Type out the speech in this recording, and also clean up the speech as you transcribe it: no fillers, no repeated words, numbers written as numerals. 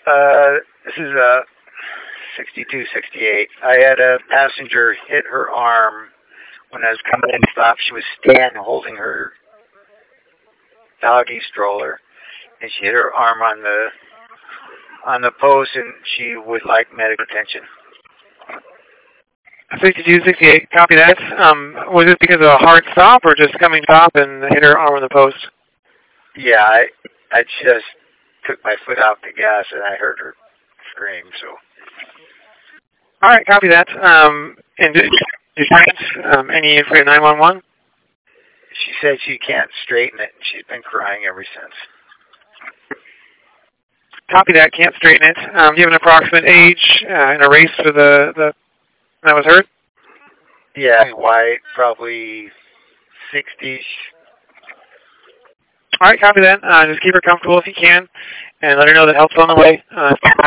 This is 6268. I had a passenger hit her arm when I was coming in to stop. She was standing holding her doggy stroller, and she hit her arm on the post, and she would like medical attention. 6268, copy that. Was it because of a hard stop or just coming stop and hit her arm on the post? Yeah, I just took my foot off the gas and I heard her scream, so. All right, copy that. And any info 911? She said she can't straighten it. She's been crying ever since. Copy that, can't straighten it. Do you have an approximate age and a race for the that was hurt? Yeah, white, probably 60s. All right, copy that. Just keep her comfortable if you can, and let her know that help's on the way. If